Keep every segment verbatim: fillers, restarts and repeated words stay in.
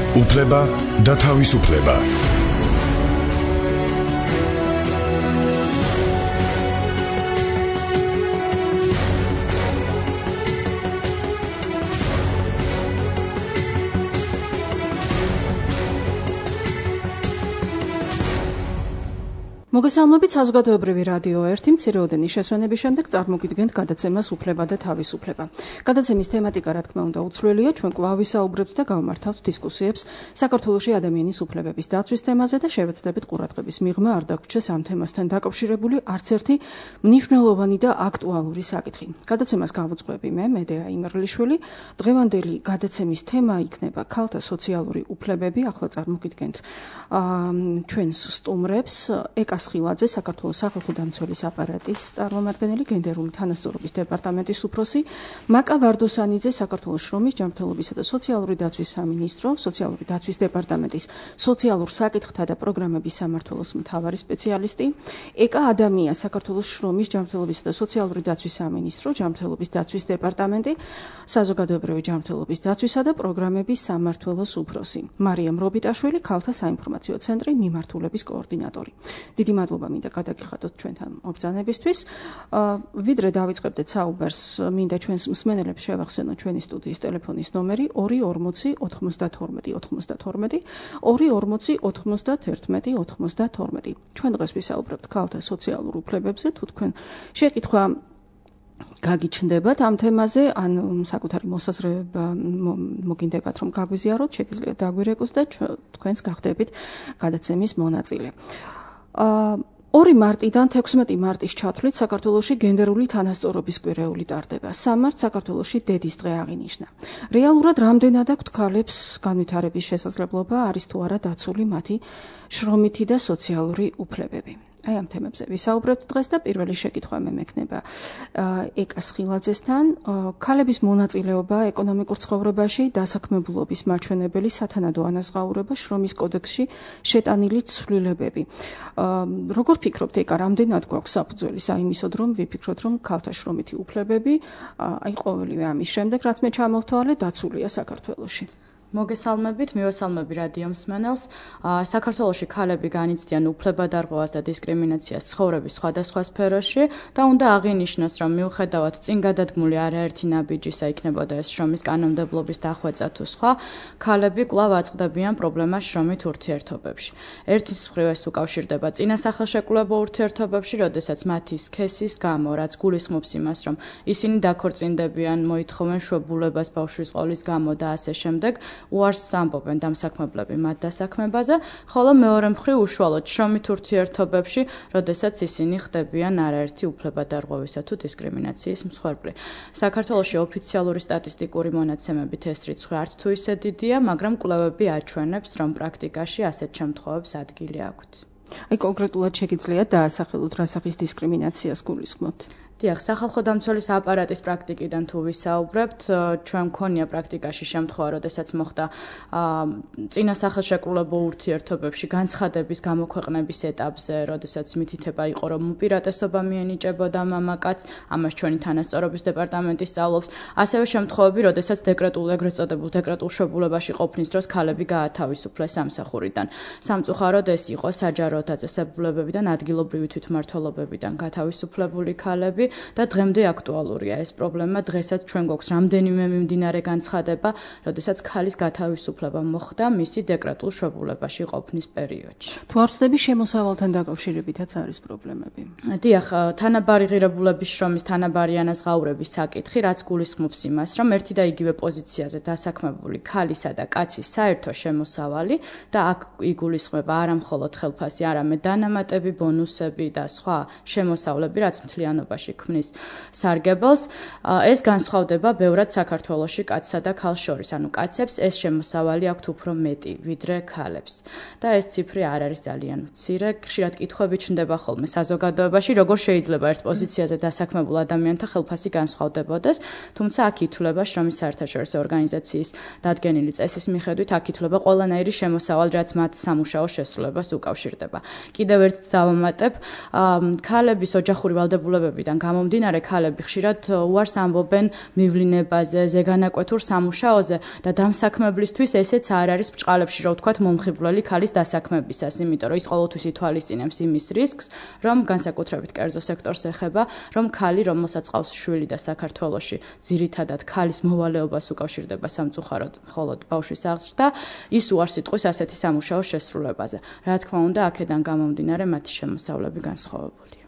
უფლება და თავისუფლება. მოგესალმებით საზოგადოებრივი რადიო ერთი მცირეოდენი შესვენების შემდეგ წარმოგიდგენთ გადაცემას უფლება და თავისუფლება. გადაცემის თემატიკა რა თქმა უნდა უცვლელია, ჩვენ კვლავ ვისაუბრებთ და გავმართავთ დისკუსიებს საქართველოში ადამიანის უფლებების დაცვის თემაზე და შევეცდებით ყურადღების მიღმა არ დაგვრჩეს ამ თემასთან დაკავშირებული არც ერთი მნიშვნელოვანი და აქტუალური საკითხი. გადაცემას გავუძღვები მე, მედეა იმერლიშვილი. დღევანდელი გადაცემის თემა იქნება ქალთა სოციალური უფლებები. ახლა წარმოგიდგენთ ჩვენს სტუმრებს ეკა ხილაძე, საქართველოს სახალხო დამცველის აპარატის წარმომადგენელი, გენდერული თანასწორობის დეპარტამენტის უფროსი, მაკა ვარდოსანიძე, საქართველოს შრომის, ჯანმრთელობისა და სოციალური დაცვის სამინისტრო, სოციალური დაცვის დეპარტამენტის სოციალურ საკითხთა და პროგრამების სამმართველოს მთავარი სპეციალისტი, ეკა ადამია, საქართველოს შრომის, ჯანმრთელობისა და სოციალური დაცვის სამინისტრო, ჯანმრთელობის დაცვის დეპარტამენტი, საზოგადოებრივი ჯანმრთელობის დაცვისა და პროგრამების სამმართველოს უფროსი, მარიამ რობიტაშვილი, ქალთა საინფორმაციო ცენტრი მიმართულების კოორდინატორი. დიდი მადლობა მინდა გადაგიხადოთ ჩვენთან მობრძანებისთვის. ვიდრე დავიწყებდეთ საუბარს, მინდა ჩვენს მსმენელებს შევახსენოთ ჩვენი სტუდიის ტელეფონის ნომერი ორი ორმოცი ოთხმოცდათორმეტი ოცდათორმეტი, ორი ორმოცი ოცდათერთმეტი ოცდათორმეტი. ჩვენ დღეს ვისაუბრებთ ქალთა სოციალურ უფლებებზე, თუ თქვენ შეკითხვა გაგიჩნდებათ ამ თემაზე, ან საკუთარი მოსაზრება მოგინდებათ რომ გაგვიზიაროთ, შეგიძლიათ დაგვირეკოს და თქვენს გახდებით გადაცემის მონაწილე. ორი მარტიდან თექვსმეტი მარტის ჩათვლით საქართველოში გენდერული თანასწორობის კვირეული ტარდება. სამ მარტს საქართველოში დედის დღე აღინიშნა. რეალურად რამდენად აქვთ ქალებს განვითარების შესაძლებლობა, არის თუ არა დაცული მათი შრომითი და სოციალური უფლებები. აი ამ თემებზე ვისაუბრებთ დღეს და პირველი შეკითხვა მე მექნება ეკა ხილაძესთან. ქალების მონაწილეობა ეკონომიკურ ცხოვრებაში, დასაქმებულობის მაჩვენებელი, სათანადო ანაზღაურება, შრომის კოდექსში შეტანილი ცვლილებები. როგორ ფიქრობთ, ეკა, რამდენად გვაქვს საფუძველი საიმისოდ, რომ ვიფიქროთ, რომ ქალთა შრომითი უფლებები, აი ყოველივე ამის შემდეგ, რაც მე ჩამოვთვალე, დაცულია საქართველოში? მოგესალმებით, მივესალმები რადიო მსმენელს. საქართველოში ქალები განიცდიან უფლებადარღვევას და დისკრიმინაციას ცხოვრების სხვადასხვა სფეროში და უნდა აღინიშნოს, რომ მიუხედავად წინ გადადგმული არაერთი ნაბიჯისა, იქნებოდა ეს შრომის კანონმდებლობის დახვეწა თუ სხვა, ქალები კვლავ აწყდებიან პრობლემას შრომით ურთიერთობებში. ერთის მხრივ ეს უკავშირდება წინასახელშეკრულებო ურთიერთობებში, როდესაც მათი სქესის გამო, რაც გულისხმობს იმას, რომ ისინი დაქორწინდებიან, მოითხოვენ შვებულებას ბავშვის ყოლის გამო და ასე შემდეგ. უარს ამბობენ დამსაქმებლები მათ დასაქმებაზე, ხოლო მეორე მხრივ უშუალოდ შრომით ურთიერთობებში, როდესაც ისინი ხდებიან არაერთი უფლებადარღვევისა თუ დისკრიმინაციის მსხვერპლი. საქართველოში ოფიციალური სტატისტიკური მონაცემებით ეს რიცხვი არც თუ ისე დიდია, მაგრამ კვლევები აჩვენებს, რომ პრაქტიკაში ასეთ შემთხვევებს ადგილი აქვთ. აი კონკრეტულად შეგიძლიათ დაასახელოთ, რა სახის დისკრიმინაციას გულისხმობთ? დიახ, სახალხო დამცველის აპარატის პრაქტიკიდან თუ ვისაუბრებთ, ჩვენ მქონია პრაქტიკაში შემთხვევა, როდესაც მოხდა წინასახელშეკრულებო ურთიერთობებში განცხადების გამოქვეყნების ეტაპზე, როდესაც მითითება იყო, რომ უპირატესობა მიენიჭებოდა მამაკაცს, ამას ჩვენი თანასწორობის დეპარტამენტი სწავლობს, ასევე შემთხვევები, როდესაც დეკრეტულ ეგრეთ წოდებულ დეკრეტულ შვებულებაში ყოფნის დროს ქალები გაათავისუფლეს სამსახურიდან. სამწუხაროდ ეს იყო საჯარო დაწესებულებებიდან, ადგილობრივი თვითმმართველობებიდან გათავისუფლებული ქალები. და დღემდე აქტუალურია ეს პრობლემა. დღესაც ჩვენ გვაქვს რამდენიმე მიმდინარე განცხადება, როდესაც ქალის გათავისუფლება მოხდა მისი დეკრეტულ შვებულებაში ყოფნის პერიოდში. თუ არ ვცდები, შემოსავალთან დაკავშირებითაც არის პრობლემები. დიახ, თანაბარი ღირებულების შრომის თანაბარი ანაზღაურების საკითხი, რაც გულისხმობს იმას, რომ ერთი და იგივე პოზიციაზე დასაქმებული ქალისა და კაცის საერთო შემოსავალი და აქ იგულისხმება არა მხოლოდ ხელფასი, არამედ დანამატები, ბონუსები და სხვა შემოსავლები, რაც მთლიანობაში ქმნის სარგებელს, ეს განსხვავდება ბევრად საქართველოში კაცსა და ქალს შორის. ანუ კაცებს ეს შემოსავალი აქვთ უფრო მეტი, ვიდრე ქალებს. და ეს ციფრი არ არის ძალიან მცირე. ხშირად კითხვები ჩნდება ხოლმე საზოგადოებაში, როგორ შეიძლება ერთ პოზიციაზე დასაქმებულ ადამიანთა ხელფასი განსხვავდებოდეს, თუმცა აქ ითვლება შრომის საერთაშორისო ორგანიზაციის დადგენილი წესის მიხედვით, აქ ითვლება ყველანაირი შემოსავალი, რაც მათ სამუშაო შესრულებას უკავშირდება. კიდევ ერთ დავამატებ, ქალების ოჯახური ვალდებულებებიდან გამომდინარე ქალები ხშირად უარს ამბობენ მივლინებაზე, ზეგანაკვეთურ სამუშაოზე და დამსაქმებლისთვის ესეც არ არის ბრჭყალებში, რო ვთქვათ, მომხიბვლელი ქალის დასაქმებისას, იმიტომ რომ ის ყოველთვის ითვალისწინებს იმის რისკს, რომ განსაკუთრებით კერძო სექტორს ეხება, რომ ქალი, რომელსაც ყავს შვილი და საქართველოში ძირითადად ქალის მოვალეობას უკავშირდება სამწუხაროდ მხოლოდ ბავშვის აღზრდა, ის უარს იტყვის ასეთი სამუშაოს შესრულებაზე. Რა თქმა უნდა, აქედან გამომდინარე მათი შემოსავლები განსხვავებულია.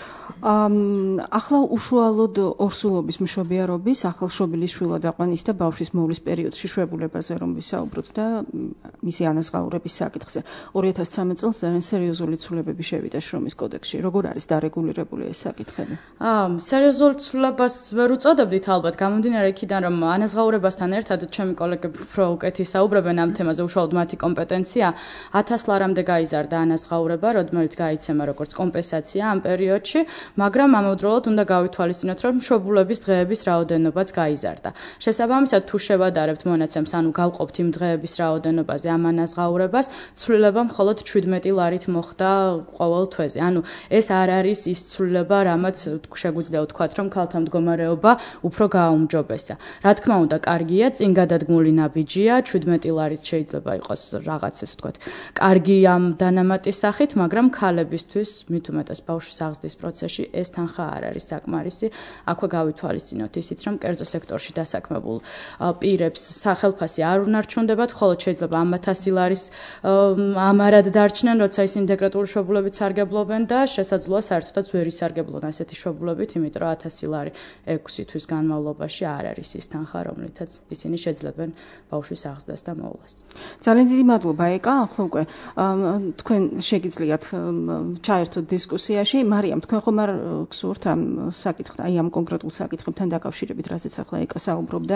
ახლა უშუალოდ ორსულობის მშობიარობის, ახალშობილი შვილად აყვანის და ბავშვის მოვლის პერიოდში შვებულებაზე რომ ვისაუბროთ და მისი ანაზღაურების საკითხზე. ორი ათას ცხრამეტ წელს ძალიან სერიოზული ცვლილებები შევიდა შრომის კოდექსში. როგორ არის დარეგულირებული ეს საკითხები? აა, სერიოზულ ცვლილებას ვერ უწოდებდით ალბათ, გამომდინარე იქიდან, რომ ანაზღაურებასთან ერთად ჩემი კოლეგები უფრო უკეთ ისაუბრებენ ამ თემაზე, უშუალოდ მათი კომპეტენცია. ათას ლარამდე გაიზარდა ანაზღაურება, რომელიც გაიცემა როგორც კომპენსაცია ამ პერიოდში. მაგრამ ამავდროულად უნდა გავითვალისწინოთ, რომ მშობლების დღეების რაოდენობაც გაიზარდა. შესაბამისად, თუ შევადარებთ მონაცემს, ანუ გავყოფთ იმ დღეების რაოდენობაზე ამ ანაზღაურებას, ცვლილება მხოლოდ შვიდმეტი ლარით მოხდა ყოველ თვეზე. ანუ ეს არ არის ის ცვლილება, რამაც შეგვიძლია ვთქვათ, რომ ქალთა მდგომარეობა უფრო გააუმჯობესა. რა თქმა უნდა, კარგია, წინ გადადგმული ნაბიჯია, შვიდმეტი ლარით შეიძლება იყოს რაღაც ეს ვთქვათ, კარგი ამ დანამატის სახით, მაგრამ ქალებისთვის, მით უმეტეს ბავშვის აღზრდის პროცესში ეს თანხა არ არის საკმარისი. აქვე გავითვალისწინოთ ისიც, რომ კერძო სექტორში დასაქმებულ პირებს სახელფასი არ უნარჩუნდებათ, ხოლო შეიძლება ამ ათასი ლარის ამარად დარჩნენ, როცა ისინი დეკრეტული შვებულებით სარგებლობენ და შესაძლოა საერთოდაც ვერ ისარგებლონ ასეთი შვებულებით, იმიტომ რომ ათასი ლარი ექვსი თვის განმავლობაში არ არის ის თანხა, რომლითაც ისინი შეძლებენ ბავშვის აღზრდას და მოვლას. ძალიან დიდი მადლობა ეკა, ახლა უკვე თქვენ შეგიძლიათ ჩაერთოთ დისკუსიაში. მარიამ, თქვენ ხომ არ გსურთ ამ საკითხთან, აი ამ კონკრეტულ საკითხებთან დაკავშირებით, რასაც ახლა ეკა საუბრობდა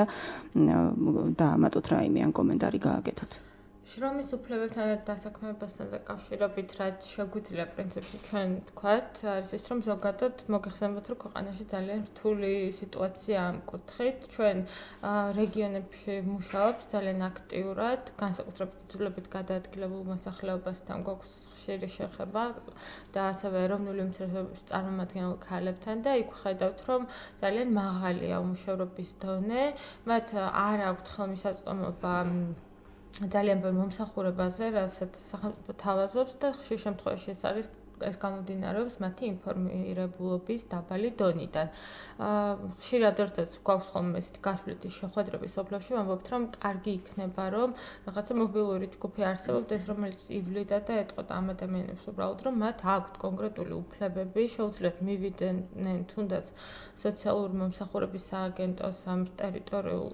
და ამატოთ რაიმე ან კომენტარი გააკეთოთ. შრომის უფლებებთან დასაქმებასთან დაკავშირებით, რაც შეგვიძლია პრინციპში ჩვენ ვთქვათ, არის ის, რომ ზოგადად მოგეხსენებათ, რომ ქვეყანაში ძალიან რთული სიტუაცია ამ კუთხით. ჩვენ რეგიონებში ვმუშაობთ ძალიან აქტიურად, განსაკუთრებით იძულებით გადაადგილებულ მოსახლეობასთან გვაქვს ხშირი შეხება და ასევე ეროვნული უმცირესობების წარმომადგენელ ქალებთან და იქ ვხედავთ, რომ ძალიან მაღალია უმუშევრობის დონე, მათ არ აქვთ ხელმისაწვდომობა ძალიან ბევრ მომსახურებაზე, რასაც სახელმწიფო თავაზობს და ხშირ შემთხვევაში ეს არის ეს გამომდინარეობს მათი ინფორმირებულობის დაბალი დონიდან. ხშირად ერთად გვაქვს ხოლმე ესეთი გაშლილი შეხვედრები სოფლებში, ვამბობთ, რომ კარგი იქნება, რომ რაღაცა მობილური ჯგუფი არსებობდეს, რომელიც იბლიდა და ეტყოდა ამ ადამიანებს უბრალოდ, რომ მათ აქვთ კონკრეტული უფლებები, შეუძლიათ მივიდნენ თუნდაც სოციალური მომსახურების სააგენტოს ამ ტერიტორიულ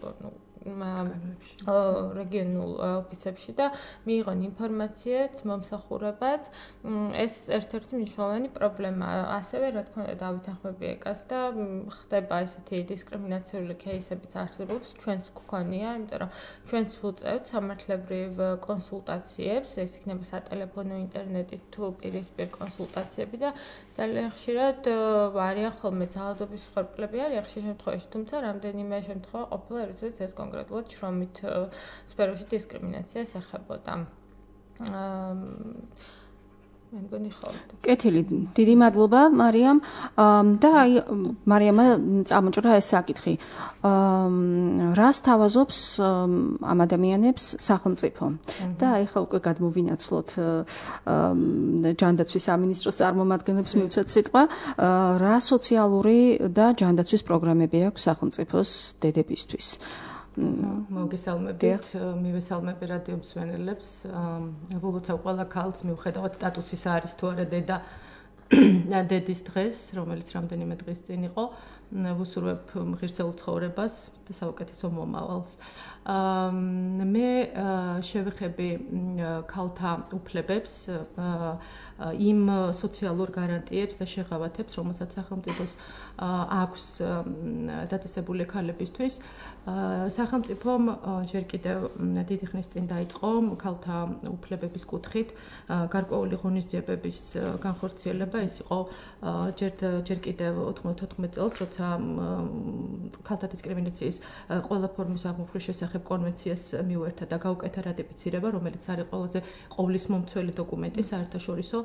რეგიონულ ოფისებში და მიიღონ ინფორმაციაც, მომსახურებაც. ეს ერთ-ერთი მნიშვნელოვანი პრობლემაა. ასევე, რა თქმა უნდა, დავითანხმები ეკას და ხდება ესეთი დისკრიმინაციული кейსებიც არსებობს, ჩვენც გქონია, იმიტომ რომ ჩვენც ვუწევთ სამართლებრივ კონსულტაციებს, ეს იქნება სატელეფონო, ინტერნეტით თუ პირისპირ კონსულტაციები და ძალიან ხშირად არიან ხოლმე ძალადობის მსხვერპლები არიან ხშირ შემთხვევაში, თუმცა რამდენიმე შემთხვევა ყოფილა, როდესაც ეს კონკრეტულად შრომით სფეროში დისკრიმინაციას ეხებოდა. კეთილი, დიდი მადლობა მარიამ და აი მარიამა წამოჭრა ეს საკითხი. რას თავაზობს ამ ადამიანებს სახელმწიფო? და აი ხა უკვე გადმოვინაცვლოთ ჯანდაცვის სამინისტროს წარმომადგენლებს მივცეთ სიტყვა, რა სოციალური და ჯანდაცვის პროგრამები აქვს სახელმწიფოს დედებისთვის? მოგესალმებით, მივესალმები რადიო მსმენელებს. ვულოცავ ყველა ქალს, მიუხედავად სტატუსის არის თუ არა დედა დედის დღეს, რომელიც რამდენიმე დღის წინ იყო, ვუსურვებ ღირსეულ ცხოვრებას და საუკეთესო მომავალს. მე შევეხები ქალთა უფლებებს, იმ სოციალურ გარანტიებს და შეღავათებს, რომელსაც სახელმწიფოს აქვს დაწესებული ქალებისთვის. სახელმწიფომ ჯერ კიდევ დიდი ხნის წინ დაიწყო ქალთა უფლებების კუთხით გარკვეული ღონისძიებების განხორციელება. ეს იყო ჯერ ჯერ კიდევ ოთხმოცდათოთხმეტ წელს, როცა ქალთა დისკრიმინაციის ყველა ფორმის აღმოფხრის შესახებ კონვენციას მიუერთა და გაუკეთა რატიფიცირება, რომელიც არის ყველაზე ყოვლისმომცველი დოკუმენტი საერთაშორისო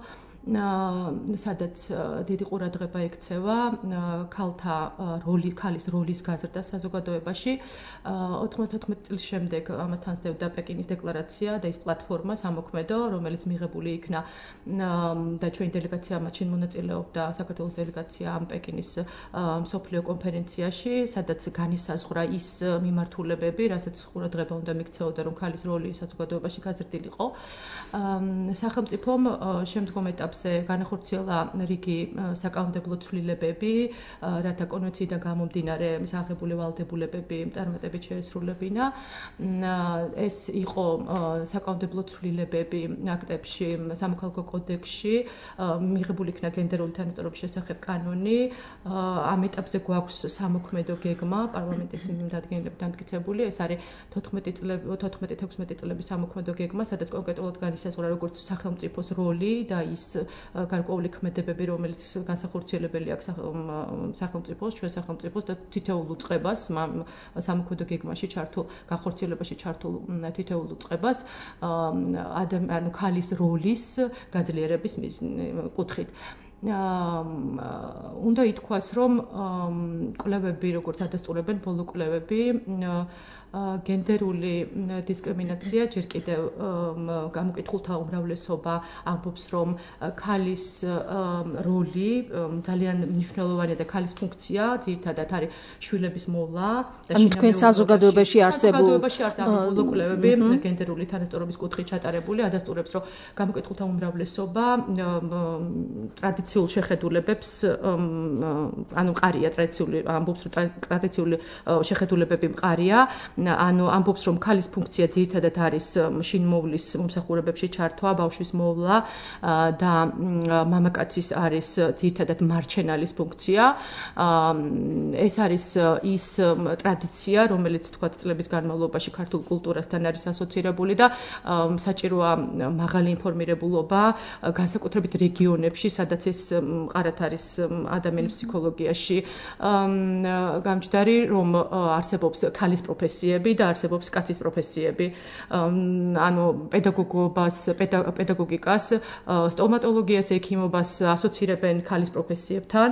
სადაც დიდი ყურადღება ექცევა ქალთა როლი, ქალის როლის გაზრდა საზოგადოებაში. ოთხმოცდათოთხმეტი წლის შემდეგ ამასთან სდევდა პეკინის დეკლარაცია და ის პლატფორმა სამოქმედო, რომელიც მიღებული იქნა და ჩვენი დელეგაცია მაშინ მონაწილეობდა საქართველოს დელეგაცია ამ პეკინის მსოფლიო კონფერენციაში, სადაც განისაზღვრა ის მიმართულებები, რასაც ყურადღება უნდა მიქცეოდა, რომ ქალის როლი საზოგადოებაში გაზრდილიყო. სახელმწიფომ შემდგომ ეტაპზე განახორციელა რიგი საკანონმდებლო ცვლილებები, რათა კონვენციიდან გამომდინარე მისაღებული ვალდებულებები წარმატებით შეესრულებინა. ეს იყო საკანონმდებლო ცვლილებები აქტებში, სამოქალაქო კოდექსში, მიღებული იქნა გენდერული თანასწორობის შესახებ კანონი. ამ ეტაპზე გვაქვს სამოქმედო გეგმა პარლამენტის მიმდევნებთან დამტკიცებული. ეს არის თოთხმეტი წლები, თოთხმეტი თექვსმეტი წლების სამოქმედო გეგმა, სადაც კონკრეტულად განისაზღვრა როგორც სახელმწიფოს როლი და ის გარკვეული ქმედებები, რომელიც განსახორციელებელი აქვს სახელმწიფოს, ჩვენ სახელმწიფოს და თითოეულ უწყებას, სამოქმედო გეგმაში ჩართულ, განხორციელებაში ჩართულ თითოეულ უწყებას, ანუ ქალის როლის გაძლიერების კუთხით. უნდა ითქვას, რომ კვლევები, როგორც ადასტურებენ ბოლო კვლევები, გენდერული დისკრიმინაცია ჯერ კიდევ გამოკითხულთა უმრავლესობა ამბობს, რომ ქალის როლი ძალიან მნიშვნელოვანია და ქალის ფუნქცია ძირითადად არის შვილების მოვლა და თქვენ საზოგადოებაში არსებულ ბოლო კვლევები გენდერული თანასწორობის კუთხით ჩატარებული ადასტურებს, რომ გამოკითხულთა უმრავლესობა ტრადიციულ შეხედულებებს ანუ მყარია ტრადიციული ამბობს, რომ ტრადიციული შეხედულებები მყარია. ანუ ამბობს, რომ ქალის ფუნქცია ძირითადად არის შინმოვლის მომსახურებებში ჩართვა, ბავშვის მოვლა და მამაკაცის არის ძირითადად მარჩენალის ფუნქცია. ეს არის ის ტრადიცია, რომელიც თქვა წლების განმავლობაში ქართულ კულტურასთან არის ასოცირებული და საჭიროა მაღალი ინფორმირებულობა, განსაკუთრებით რეგიონებში, სადაც ეს მყარად არის ადამიანის ფსიქოლოგიაში გამჯდარი, რომ არსებობს ქალის პროფესიები და არსებობს კაცის პროფესიები. ანუ პედაგოგობას, პედაგოგიკას, სტომატოლოგიას, ექიმობას ასოცირებენ ქალის პროფესიებთან.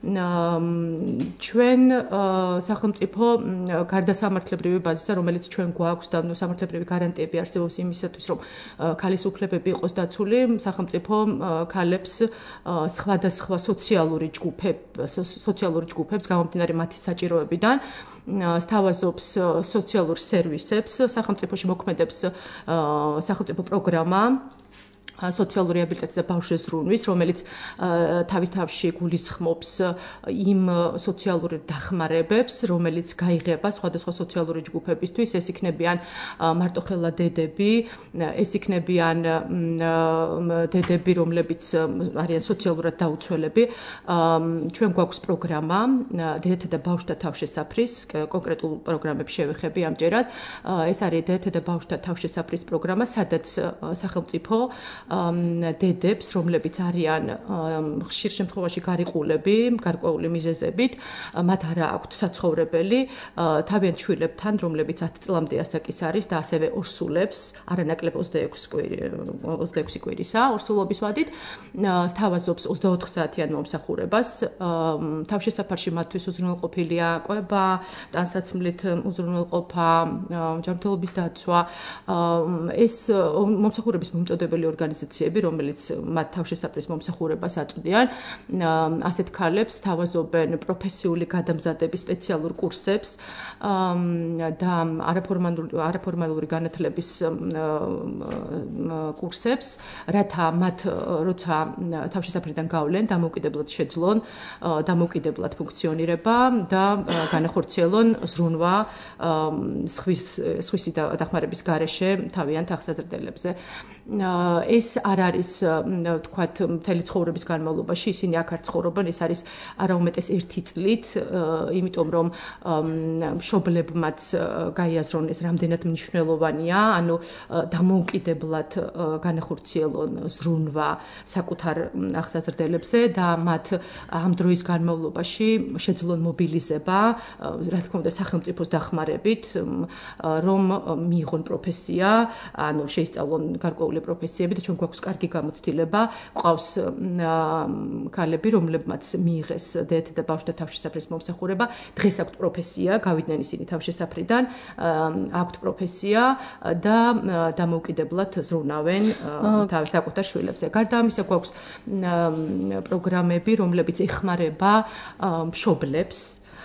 ჩვენ სახელმწიფო გარდა სამართლებრივი ბაზისა, რომელიც ჩვენ გვაქვს და სამართლებრივი გარანტიები არსებობს იმისათვის, რომ ქალის უფლებები იყოს დაცული, სახელმწიფო ქალებს სხვადასხვა სოციალური ჯგუფებს, სოციალური ჯგუფებს გამომდინარე მათი საჭიროებიდან სთავაზობს სოციალურ სერვისებს, სახელმწიფოში მოქმედებს სახელმწიფო პროგრამა სოციალური რეაბილიტაცია და ბავშვი ზრუნვის, რომელიც თავის თავში გულისხმობს იმ სოციალურ დახმარებებს, რომელიც გაიღება სხვადასხვა სოციალური ჯგუფებისთვის, ეს იქნებიან მარტოხელა დედები, ეს იქნებიან დედები, რომლებიც არიან სოციალურად დაუცველები. ჩვენ გვაქვს პროგრამა დედათა და ბავშვთა თავშესაფრის, კონკრეტულ პროგრამებს შევეხები ამჯერად. ეს არის დედათა და ბავშვთა თავშესაფრის პროგრამა, სადაც სახელმწიფო დედებს, რომლებიც არიან ხშირ შემთხვევაში გარიყულები, გარკვეული მიზეზებით, მათ არა აქვთ საცხოვრებელი, თავიანთ შვილებთან, რომლებიც ათი წლამდე ასაკის არის და ასევე ორსულებს, არანაკლებ ოცდაექვსი კვირისა ორსულობის ვადით, სთავაზობს ოცდაოთხ საათიან მომსახურებას. თავშესაფარში მათთვის უზრუნველყოფილია კვება, ტანსაცმლით უზრუნველყოფა, ჯანმრთელობის დაცვა. ეს მომსახურების მომწოდებელი ორგანიზაციები, რომელიც მათ თავშესაფრის მომსახურებას აწვდიან, ასეთ ქალებს სთავაზობენ პროფესიული გადამზადების სპეციალურ კურსებს და არაფორმალური განათლების კურსებს, რათა მათ როცა თავშესაფრიდან გავლენ, დამოუკიდებლად შეძლონ, დამოუკიდებლად ფუნქციონირება და განახორციელონ ზრუნვა სხვისი დახმარების გარეშე თავიანთ აღსაზრდელებზე. ეს არ არის, ვთქვათ, მთელი ცხოვრების განმავლობაში ისინი აქ არ ცხოვრობენ, ეს არის არაუმეტეს ერთი წლით, იმიტომ რომ მშობლებმაც გაიაზრონ ეს რამდენად მნიშვნელოვანია, ანუ დამოუკიდებლად განახორციელონ ზრუნვა საკუთარ აღსაზრდელებზე და მათ ამ დროის განმავლობაში შეძლონ მობილიზება, რა თქმა უნდა, სახელმწიფოს დახმარებით, რომ მიიღონ პროფესია, ანუ შეისწავლონ გარკვეული პროფესიები და ჩვენ გვაქვს კარგი გამოცდილება, ყავს ქალები, რომლებმაც მიიღეს დედა და ბავშვთა თავშესაფრის მომსახურება, დღეს აქვთ პროფესია, გავიდნენ ისინი თავშესაფრიდან, აქვთ პროფესია და დამოუკიდებლად ზრუნავენ თავის საკუთარ შვილებზე. გარდა ამისა გვაქვს პროგრამები, რომლებიც ეხმარება მშობლებს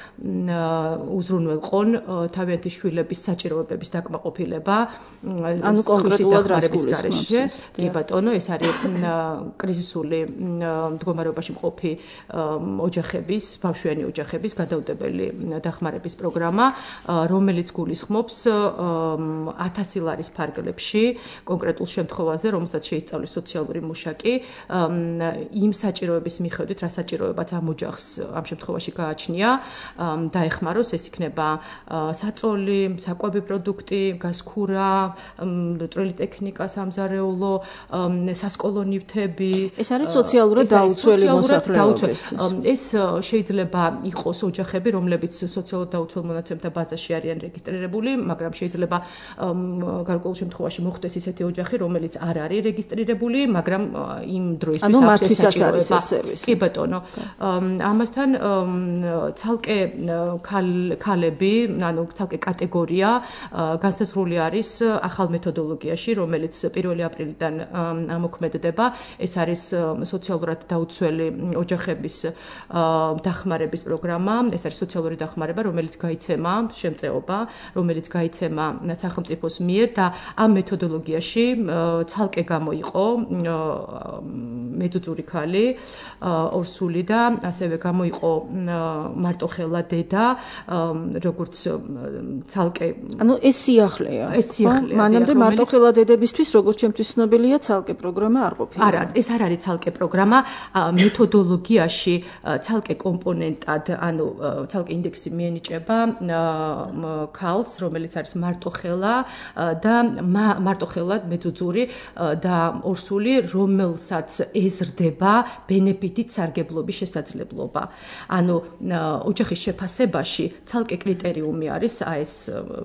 უზრუნველყონ თავიანთი შვილების საჭიროებების დაკმაყოფილება, ანუ კონკრეტულად რას გულისხმობს? კი ბატონო, ეს არის კრიზისული მდგომარეობაში მყოფი ოჯახების, ბავშვიანი ოჯახების გადაუდებელი დახმარების პროგრამა, რომელიც გულისხმობს ათასი ლარის ფარგლებში კონკრეტულ შემთხვევაზე, რომელსაც შეისწავლის სოციალური მუშაკი, იმ საჭიროების მიხედვით, რა საჭიროებაც ამ ოჯახს ამ შემთხვევაში გააჩნია, დაეხმაროს, ეს იქნება საწოლი, საკვები პროდუქტი, გაზქურა, წვრილი ტექნიკა, სამზარეულო, სასკოლო ნივთები. ეს არის სოციალურად დაუცველი მოსახლეობის. ეს შეიძლება იყოს ოჯახები, რომლებიც სოციალურად დაუცველ მონაცემთა ბაზაში არიან რეგისტრირებული, მაგრამ შეიძლება გარკვეულ შემთხვევაში მოხდეს ისეთი ოჯახი, რომელიც არ არის რეგისტრირებული, მაგრამ იმ დროისთვის აქვს საჭიროება. კი ბატონო. ამასთან ცალკე ქალები, ანუ ცალკე კატეგორია განსაზღვრული არის ახალ მეთოდოლოგიაში, რომელიც პირველი აპრილიდან ამოქმედდება. ეს არის სოციალურად დაუცველი ოჯახების დახმარების პროგრამა. ეს არის სოციალური დახმარება, რომელიც გაიცემა შემწეობა, რომელიც გაიცემა სახელმწიფოს მიერ და ამ მეთოდოლოგიაში ცალკე გამოიყო მეძუძური ქალი, ორსული და ასევე გამოიყო მარტოხელა დედა, როგორც ცალკე. ანუ ეს სიახლეა. ეს სიახლეა. მანამდე მარტოხელა დედებისთვის, როგორც ჩემთვის ცნობილია, ცალკე პროგრამა არ ყოფილა. არა, ეს არ არის ცალკე პროგრამა, მეთოდოლოგიაში ცალკე კომპონენტად, ანუ ცალკე ინდექსი მიენიჭება ქალს, რომელიც არის მარტოხელა და მარტოხელა მეძუძური და ორსული, რომელსაც ეზრდება ბენეფიტით სარგებლობის შესაძლებლობა. ანუ ოჯახის შეფასებაში ცალკე კრიტერიუმი არის აი ეს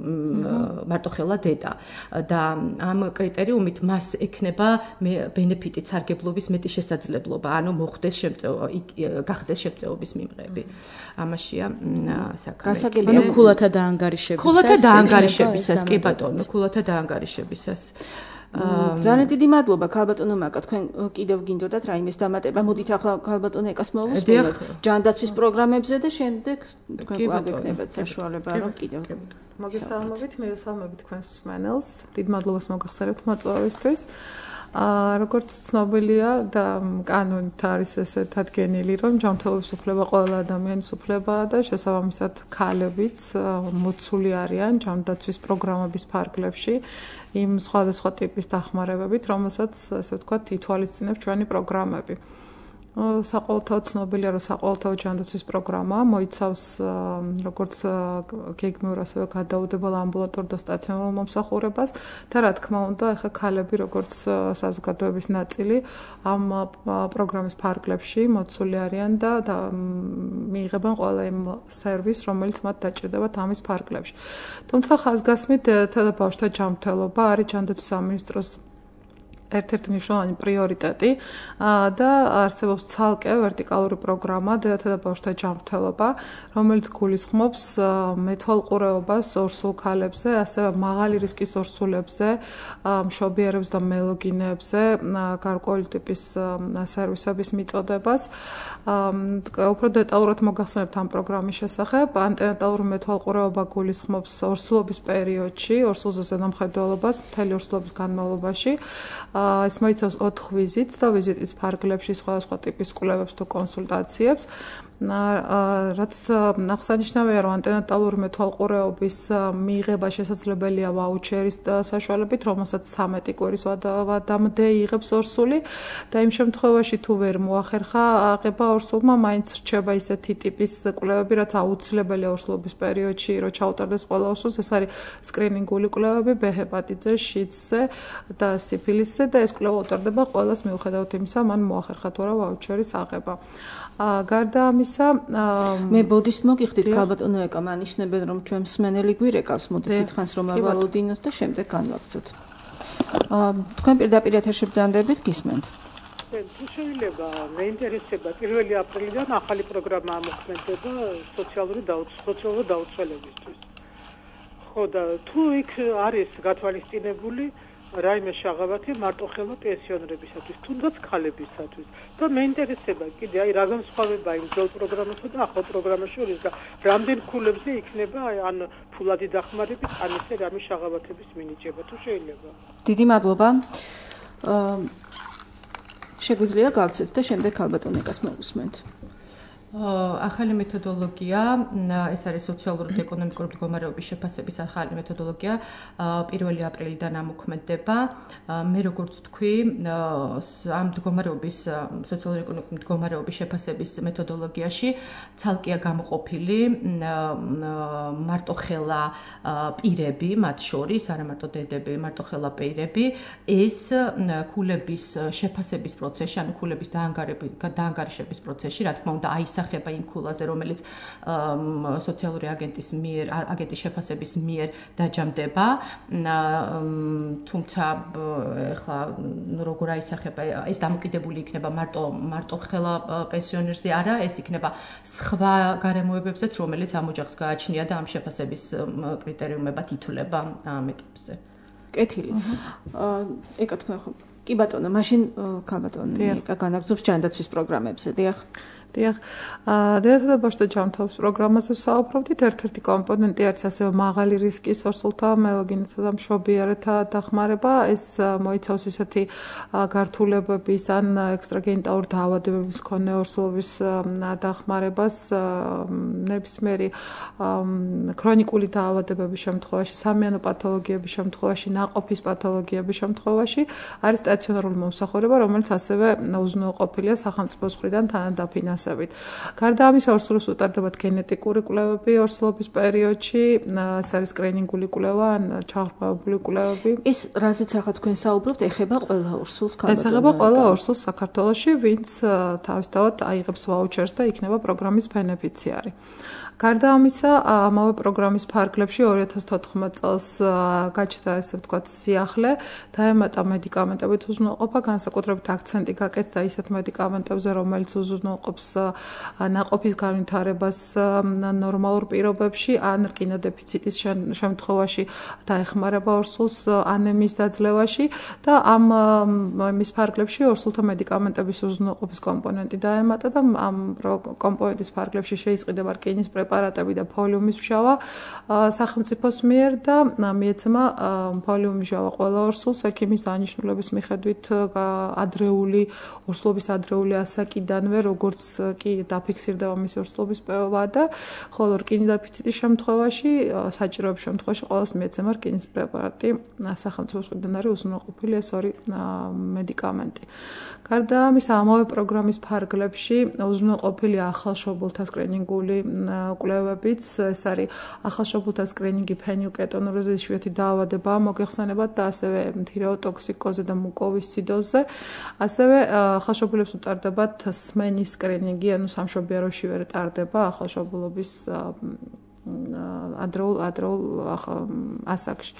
მარტოხელა დედა და ამ კრიტერიუმით მას ექნება ბენეფიტით სარგებლობის მეტი შესაძლებლობა, ანუ მოხდეს შემწეობა, გახდეს შემწეობის მიმღები. ამაშია საქმე. გასაგებია ქულათა დაანგარიშებისას. ქულათა დაანგარიშებისას, კი ბატონო, ქულათა დაანგარიშებისას. ძალიან დიდი მადლობა ქალბატონო მაკა, თქვენ კიდევ გინდოდათ რაიმეს დამატება. მოდით ახლა ქალბატონო ეკას მოვუსმინოთ ჯანდაცვის პროგრამებზე და შემდეგ თქვენ გვაგეკნებათ საშუალება, რომ კიდევ მოგესალმებით, მივესალმებით თქვენს მსმენელს. დიდ მადლობას მოგახსენებთ მოწვევისთვის. აა როგორც ცნობილია და კანონით არის ესეთ ადგენილი, რომ ჯანმრთელობის უფლება ყველა ადამიანის უფლებაა და შესაბამისად ქალებიც მოცული არიან ჯანდაცვის პროგრამების ფარგლებში იმ სხვადასხვა ტიპის დახმარებებით, რომელსაც ასე ვთქვათ, ითვალისწინებს ჩვენი პროგრამები. საყოველთაოდ ცნობილია, რომ საყოველთაო ჯანდაცვის პროგრამა მოიცავს როგორც გეგმიურ, ასევე გადაუდებელ ამბულატორ და სტაციონარ მომსახურებას და რა თქმა უნდა, ახლა ქალები როგორც საზოგადოების ნაწილი ამ პროგრამის ფარგლებში მოცული არიან და მიიღებენ ყველა იმ სერვისს, რომელიც მათ დაჭირდებათ ამის ფარგლებში. თუმცა ხაზგასმით დედა და ბავშვთა ჯანმრთელობა არის ჯანდაცვის სამინისტროს ერთ-ერთი მნიშვნელოვანი პრიორიტეტი და არსებობს ცალკე ვერტიკალური პროგრამა დედათა და ბავშვთა ჯანმრთელობა, რომელიც გულისხმობს მეთვალყურეობას ორსულ ქალებზე, ასევე მაღალი რისკის ორსულებზე, მშობიარებს და მელოგინეებზე, გარკვეული ტიპის სერვისების მიწოდებას. უფრო დეტალურად მოგახსენებთ ამ პროგრამის შესახებ. ანტენატალური მეთვალყურეობა გულისხმობს ორსულობის პერიოდში, ორსულზე ზედამხედველობას, მთელი ორსულობის განმავლობაში. ეს მოიცავს ოთხ ვიზიტს და ვიზიტის ფარგლებში სხვადასხვა ტიპის კვლევებს თუ კონსულტაციებს. რაც აღსანიშნავია, რომ ანტენატალური მეთვალყურეობის მიღება შესაძლებელია ვაუჩერის საშუალებით, რომელსაც ცამეტი კვირის ვადამდე იღებს ორსული და იმ შემთხვევაში თუ ვერ მოახერხა აღება ორსულმა, მაინც რჩება ისეთი ტიპის კვლევები, რაც აუცილებელია ორსულობის პერიოდში, რომ ჩაუტარდეს ყველა ორსულს. ეს არის სკრინინგული კვლევები ბ ჰეპატიტზე, შიდსზე და სიფილისზე და ეს კვლევა უტარდება ყველას მიუხედავად იმისა, მან მოახერხა თუ არა ვაუჩერის აღება. გარდა ამისა, მე ბოდიშს მოგიხდით ქალბატონო ეკა, მანიშნებენ რომ ჩვენ მსმენელი გვირეკავს, მოდით დიდხანს რომ ავალოდინოთ და შემდეგ განვაგრძოთ. თქვენ პირდაპირ ეთერში ბრძანდებით, გისმენთ. თუ შეიძლება მე ინტერესება პირველი აპრილიდან ახალი პროგრამა მოქმედება სოციალური სოციალური დაუცველებისთვის. ხო და თუ იქ არის გათვალისწინებული რაიმე შაღაბათი მარტოხელა პენსიონერებისათვის, თუნდაც ქალებისათვის. და მე ინტერესება კიდე აი რა განსხვავება იმ ძველ პროგრამასა და ახალ პროგრამას შორის და რამდენ ქულებზე იქნება ან ფულადი დახმარებით, ან ისე რამე შაღაბათების მინიჭება, თუ შეიძლება. დიდი მადლობა. შეგვიძლია გავცეთ და შემდეგ ალბათ ონეკას მოვუსმენთ. ახალი მეთოდოლოგია, ეს არის სოციალური და ეკონომიკური მდგომარეობის შეფასების ახალი მეთოდოლოგია, პირველი აპრილიდან ამოქმედება. მე როგორც ვთქვი, ამ მდგომარეობის სოციალური ეკონომიკური მდგომარეობის შეფასების მეთოდოლოგიაში ცალკეა გამოყოფილი მარტოხელა პირები, მათ შორის, არა მარტო დედები, მარტოხელა პირები, ეს ქულების შეფასების პროცესში, ანუ ქულების დაანგარიშების პროცესში, რა თქმა უნდა, აი ხება იმ ქულაზე, რომელიც სოციალური აგენტის მიერ, აგენტის შეფასების მიერ დაჯამდება. თუმცა ეხლა როგორ აისახება, ეს დამოკიდებული იქნება მარტო მარტო ხელა პენსიონერზე, არა, ეს იქნება სხვა გარემოებებზეც, რომელიც ამ ოჯახს გააჩნია და ამ შეფასების კრიტერიუმებად ითვლება ამ ეტაპზე. კეთილი. ეკა თქვენ ხო კი ბატონო, მაშინ ქალბატონი ეკა განაგზობს ჯანდაცვის პროგრამებზე, დიახ. დიახ, დედათა და ბავშვთა ჯანმრთელობის პროგრამაზე ვსაუბრობდით. ერთ-ერთი კომპონენტი არის ასევე მაღალი რისკის ორსულთა, მელოგინთა და მშობიარეთა დახმარება. ეს მოიცავს ისეთი გართულებების ან ექსტრაგენიტალური დაავადებების მქონე ორსულობის დახმარებას, ნებისმიერი ქრონიკული დაავადებების შემთხვევაში, სამიანო პათოლოგიების შემთხვევაში, ნაყოფის პათოლოგიების შემთხვევაში არის სტაციონარული მომსახურება, რომელიც ასევე უზრუნველყოფილია სახელმწიფოს მხრიდან თანადაფინანსებით. გარდა ამისა, ორსულებს უტარდებათ გენეტიკური კვლევები ორსულობის პერიოდში, ეს არის სკრინინგული კვლევა ან ჩაღრმავებული კვლევები. ის რაზეც ახლა თქვენ საუბრობთ, ეხება ყველა ორსულს ქალბატონო. ეხება ყველა ორსულს საქართველოში, ვინც თავისთავად აიღებს ვაუჩერს და იქნება პროგრამის ბენეფიციარი. გარდა ამისა, ამავე პროგრამის ფარგლებში ორი ათას თოთხმეტ წელს გაჩნდა ესე ვთქვათ სიახლე, დაემატა მედიკამენტებით უზრუნველყოფა, განსაკუთრებით აქცენტი გაკეთდა ისეთ მედიკამენტებზე, რომელიც უზრუნველყოფს ნაყოფის განვითარებას ნორმალურ პირობებში, ან რკინადეფიციტის შემთხვევაში დაეხმარება ორსულს ანემიის დაძლევაში და ამ მის ფარგლებში ორსულთა მედიკამენტების უზრუნველყოფის კომპონენტი დაემატა და ამ კომპონენტის ფარგლებში შეიზყიდება რკინის პრეპარატები და ფოლიუმის მჟავა სახელმწიფოს მიერ და მიეცემა ფოლიუმის მჟავა ყველა ორსულს ექიმის დანიშნულების მიხედვით ადრეული ორსულობის ადრეული ასაკიდანვე, როგორც კი დაფიქსირდება მისი ორსულობის პოვა და ხოლო რკინიდეფიციტის შემთხვევაში, საჭიროების შემთხვევაში ყველას მიეცემა რკინის პრეპარატი სახელმწიფოს მხრიდან არის უზრუნველყოფილი ეს ორი მედიკამენტი. გარდა ამისა, ამავე პროგრამის ფარგლებში უზრუნველყოფილია ახალშობილთა სკრინინგული კვლევებიც, ეს არის ახალშობილთა სკრინინგი ფენილკეტონურიზის იშვიათი დაავადება მოგეხსენებათ და ასევე თირეოტოქსიკოზე და მუკოვისციდოზზე. ასევე ახალშობილებს უტარდებათ სმენის სკრინინგი, ანუ სამშობიაროში ვერ ტარდება ახალშობილობის ადრეულ ადრეულ ასაკში.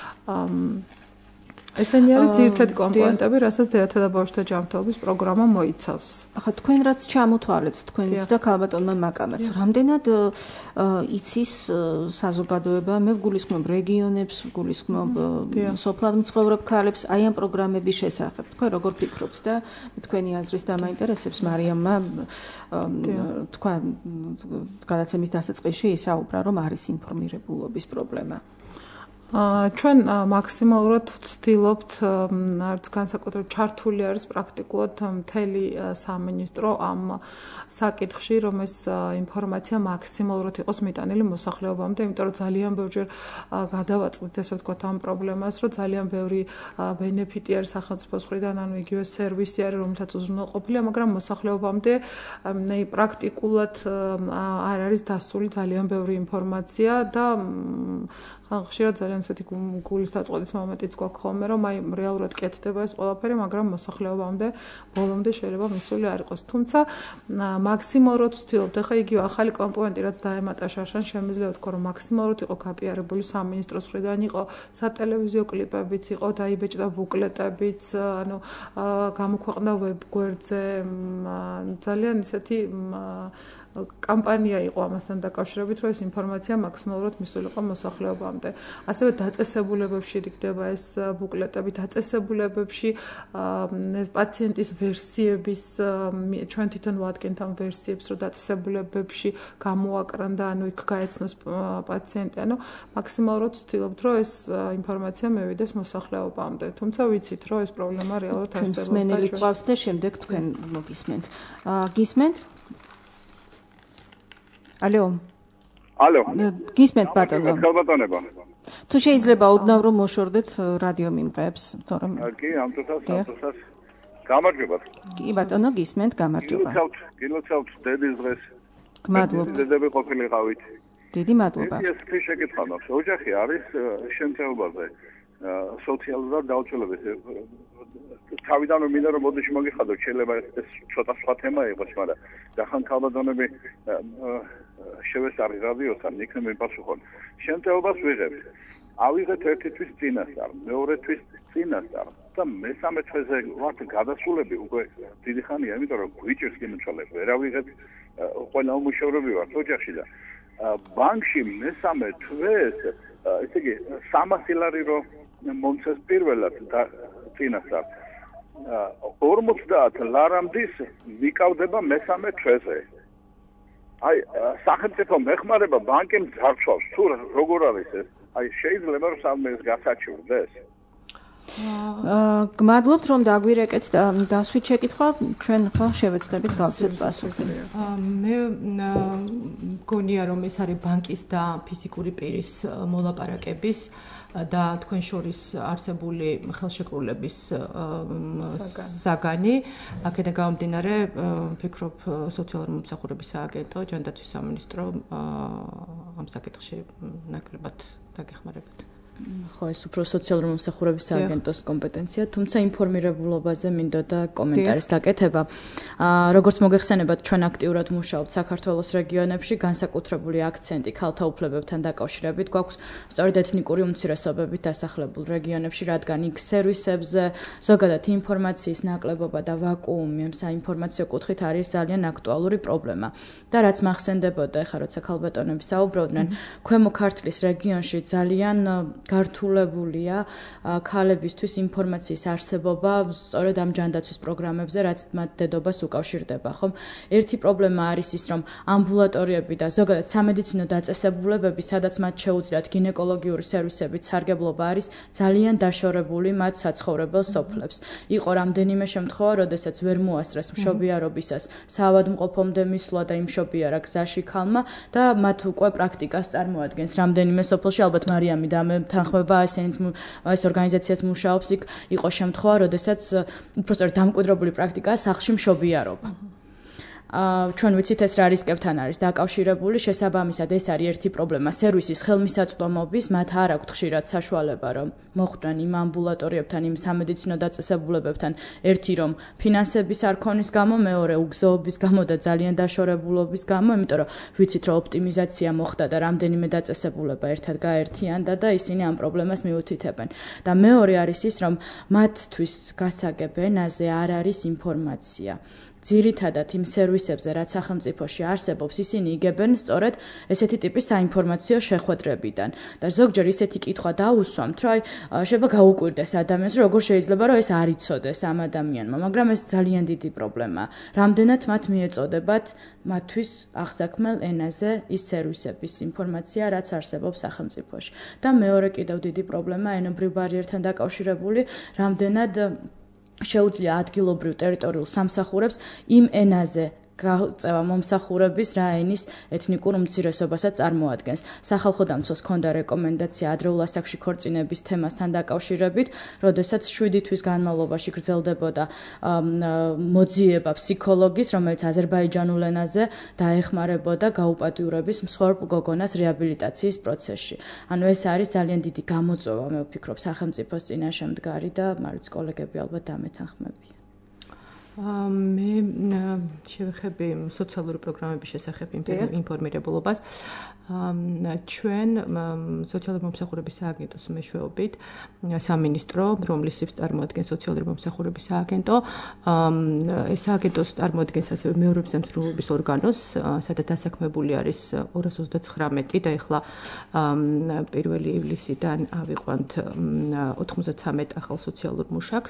ესენი არის ძირითადი კომპონენტები, რასაც დედათა და ბავშვთა ჯანმრთელობის პროგრამა მოიცავს. ახლა თქვენ რაც ჩამოთვალეთ, თქვენიც და ქალბატონმა მაკამაც, რამდენად იცის საზოგადოება, მე ვგულისხმობ რეგიონებს, ვგულისხმობ სოფლად მცხოვრებ ქალებს აი ამ პროგრამების შესახებ. თქვენ როგორ ფიქრობთ და თქვენი აზრის დამაინტერესებს მარიამმა თქვა გადაცემის დასაწყისში ისაუბრა, რომ არის ინფორმირებულობის პრობლემა. ჩვენ მაქსიმალურად ვცდილობთ, არც განსაკუთრებით ჩართული არის პრაქტიკულად მთელი სამინისტრო ამ საკითხში, რომ ეს ინფორმაცია მაქსიმალურად იყოს მიტანილი მოსახლეობამდე, იმიტომ რომ ძალიან ბევრჯერ გადავაწყდით, ესე ვთქვათ, ამ პრობლემას, რომ ძალიან ბევრი ბენეფიტი არის სახელმწიფოს მხრიდან, ანუ იგივე სერვისი არის, რომელთაც უზრუნველყოფილია, მაგრამ მოსახლეობამდე პრაქტიკულად არ არის დასული ძალიან ბევრი ინფორმაცია და ხშირად ძალიან ძალიან ისეთი გულის დაწყვეტის მომენტიც გვაქვს ხოლმე, რომ აი რეალურად კეთდება ეს ყველაფერი, მაგრამ მოსახლეობამდე ბოლომდე შეიძლება მისული არ იყოს. თუმცა მაქსიმალურად ვცდილობთ, ახლა იგივე ახალი კომპონენტი რაც დაემატა შარშან, შემიძლია ვთქვა, რომ მაქსიმალურად იყო გაპიარებული სამინისტროს მხრიდან, იყო სატელევიზიო კლიპებიც, იყო დაიბეჭდა ბუკლეტებიც, ანუ გამოქვეყნდა ვებგვერდზე, ძალიან ისეთი კამპანია იყო ამასთან დაკავშირებით, რომ ეს ინფორმაცია მაქსიმალურად მისულიყო მოსახლეობამდე. ასევე დაწესებულებებში რიგდება ეს ბუკლეტები, დაწესებულებებში ეს პაციენტის ვერსიების, ჩვენ თვითონ ვადგენთ ამ ვერსიებს, რომ დაწესებულებებში გამოაკრან და ანუ იქ გაეცნოს პაციენტი, ანუ მაქსიმალურად ვცდილობთ, რომ ეს ინფორმაცია მევიდეს მოსახლეობამდე. თუმცა ვიცით, რომ ეს პრობლემა რეალურად არსებობს. მსმენელი გვყავს და შემდეგ თქვენ მოგისმენთ. გისმენთ? ალო. ალო. გისმენთ ბატონო. ხალბატონებო. თუ შეიძლება უდნავ რომ მოშორდეთ რადიო მიმღებს, თორემ კი, ამ დროსაც, ამ დროსაც გამარჯობა. კი ბატონო, გისმენთ, გამარჯობა. გილოცავთ, გილოცავთ დედის დღეს. გმადლობთ. დედები ყოფილიყავით. დიდი მადლობა. ეს ის შეკითხვა მაქვს. ოჯახი არის შემთხვევაზე სოციალურად დაუცველების თავიდან რომ მინდა რომ მოდიში მოგიხადოთ, შეიძლება ეს ცოტა სხვა თემა იყოს, მაგრამ დახან ხალბატონები შევესწარი რადიოსთან, იქნებ მიპასუხონ. შემთხვევას ვიღებთ. ავიღეთ ერთი თვის წინასწარ, მეორე თვის წინასწარ და მესამე თვეზე ვართ გადასულები უკვე დიდი ხანია, იმიტომ რომ გვიჭირს კინოჩალებს, ვერ ავიღეთ ყველა უმუშევრები ვართ ოჯახში და ბანკში მესამე თვეს, ესე იგი სამასი ლარი რო მომცეს პირველად და წინასწარ ორმოცდაათ ლარამდის ვიკავდება მესამე თვეზე. აი სახელმწიფო მეხმარება ბანკებს ძარცვავს, თუ როგორ არის ეს? აი შეიძლება რომ სამე ეს გასაჩივრდეს. გმადლობთ რომ დაგვირეკეთ და დასვით შეკითხვა, ჩვენ ხო შევეცდებით გავცეთ პასუხი. მე მგონია რომ ეს არის ბანკის და ფიზიკური პირის მოლაპარაკების და თქვენ შორის არსებული ხელშეკრულების საგანი. აქედან გამომდინარე, ვფიქრობ, სოციალური მომსახურების სააგენტო, ჯანდაცვის სამინისტრო ამ საკითხში ნაკლებად დაგეხმარებათ. ხო, ეს უფრო სოციალური მომსახურების სააგენტოს კომპეტენცია, თუმცა ინფორმირებულობაზე მინდოდა კომენტარის გაკეთება. როგორც მოგეხსენებათ, ჩვენ აქტიურად მუშაობთ საქართველოს რეგიონებში, განსაკუთრებული აქცენტი ქალთა უფლებებთან დაკავშირებით გვაქვს სწორედ ეთნიკური უმცირესობებით დასახლებულ რეგიონებში, რადგან იქ სერვისებზე, ზოგადად ინფორმაციის ნაკლებობა და ვაკუუმი ამ საინფორმაციო კუთხით არის ძალიან აქტუალური პრობლემა. და რაც მახსენდებოდა, ეხლა როცა ქალბატონები საუბრობდნენ, ქვემო ქართლის რეგიონში ძალიან გართულებულია ქალებისთვის ინფორმაციის არსებობა სწორედ ამ ჯანდაცვის პროგრამებზე, რაც მათ დედობას უკავშირდება, ხომ? ერთი პრობლემა არის ის, რომ ამბულატორიები და ზოგადად სამედიცინო დაწესებულებები, სადაც მათ შეუძლიათ გინეკოლოგიური სერვისებით სარგებლობა არის ძალიან დაშორებული მათ საცხოვრებელ სოფლებს. იყო რამდენიმე შემთხვევა, როდესაც ვერ მოასწრეს მშობიარობისას საავადმყოფომდე მისვლა და იმშობიარა გზაში ქალმა და მათ უკვე პრაქტიკას წარმოადგენს რამდენიმე სოფელში, ალბათ მარიამი და მე თანხმობა ესენიც ეს ორგანიზაციაც მუშაობს, იქ იყო შემთხვევა, როდესაც უფრო სწორედ დამკვიდრებული პრაქტიკაა სახლში მშობიარობა. ჩვენ ვიცით ეს რა რისკებთან არის დაკავშირებული, შესაბამისად ეს არის ერთი პრობლემა სერვისის ხელმისაწვდომობის, მათ არ აქვთ ხშირად საშუალება რომ მოხვდნენ იმ ამბულატორიებთან, იმ სამედიცინო დაწესებულებებთან, ერთი რომ ფინანსების არ ქონის გამო, მეორე უგზოობის გამო და ძალიან დაშორებულობის გამო, იმიტომ რომ ვიცით რომ ოპტიმიზაცია მოხდა და რამდენიმე დაწესებულება ერთად გაერთიანდა და ისინი ამ პრობლემას მიუთითებენ. და მეორე არის ის რომ მათთვის გასაგებ ენაზე არ არის ინფორმაცია. ძირითადად იმ სერვისებზე, რაც სახელმწიფოში არსებობს, ისინი იგებენ სწორედ ესეთი ტიპის საინფორმაციო შეხვედრებიდან. და ზოგჯერ ისეთი კითხვა დაუსვამთ, რომ აი შეიძლება გაუკვირდეს ადამიანს, რომ როგორ შეიძლება რომ ეს არ იცოდეს ამ ადამიანმა, მაგრამ ეს ძალიან დიდი პრობლემაა. რამდენად მათ მიეწოდებათ მათთვის აღსაქმელ ენაზე ის სერვისების ინფორმაცია, რაც არსებობს სახელმწიფოში. და მეორე კიდევ დიდი პრობლემა ენობრივ ბარიერთან დაკავშირებული, რამდენად შეუძლია ადგილობრივ ტერიტორიულ სამსახურებს იმ ენაზე გაწევა მომსახურების რაინის ეთნიკურ უმცირესობასაც წარმოადგენს. სახალხო დამცველს ჰქონდა რეკომენდაცია ადრეულ ასაკში ქორწინების თემასთან დაკავშირებით, როდესაც შვიდი თვის განმავლობაში გრძელდებოდა მოძიება ფსიქოლოგის, რომელიც აზერბაიჯანულ ენაზე დაეხმარებოდა გაუპატიურების მსხვერპლ გოგონას რეაბილიტაციის პროცესში. ანუ ეს არის ძალიან დიდი გამოწვევა, მე ვფიქრობ, სახელმწიფოს წინაშე მდგარი და მარიც კოლეგები ალბათ დამეთანხმებიან. მე შევეხები სოციალური პროგრამების შესახებ ინფორმირებულობას. ჩვენ სოციალური მომსახურების სააგენტოს მეშვეობით სამინისტრო, რომლის წარმოადგენს სოციალური მომსახურების სააგენტო, ეს სააგენტოს წარმოადგენს ასევე მეორების დამსახურების ორგანოს, სადაც დასაქმებული არის ორას ოცდაცხრამეტი და ეხლა პირველი ივლისიდან ავიყვანთ ოთხმოცდათსამეტ ახალ სოციალურ მუშაკს.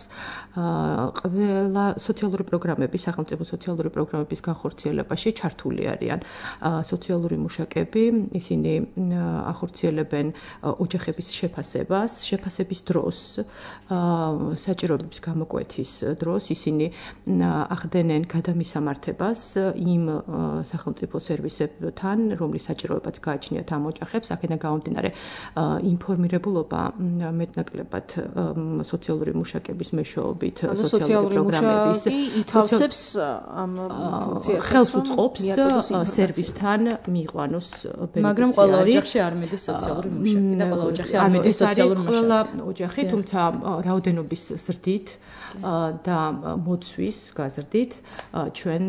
ყველა სოციალური პროგრამები, სახელმწიფო სოციალური პროგრამების განხორციელებაში ჩართული არიან სოციალური მუშაკები. ისინი ახორციელებენ ოჯახების შეფასებას, შეფასების დროს, საჭიროების გამოკვეთის დროს ისინი ახდენენ გადამისამართებას იმ სახელმწიფო სერვისებთან, რომლის საჭიროებაც გააჩნიათ ამ ოჯახებს, აქედან გამომდინარე ინფორმირებულობა მეტნაკლებად სოციალური მუშაკების მეშვეობით სოციალური პროგრამების ითავსებს ამ ფუნქციას, ხელს უწყობს სერვისთან მიიყვანოს მაგრამ ყველა ოჯახში არ მიდის სოციალური მუშაკი და ყველა ოჯახი არ მიდის სოციალური მუშაკი. ყველა ოჯახი, თუმცა რაოდენობის ზრდით და მოცვის გაზრდით ჩვენ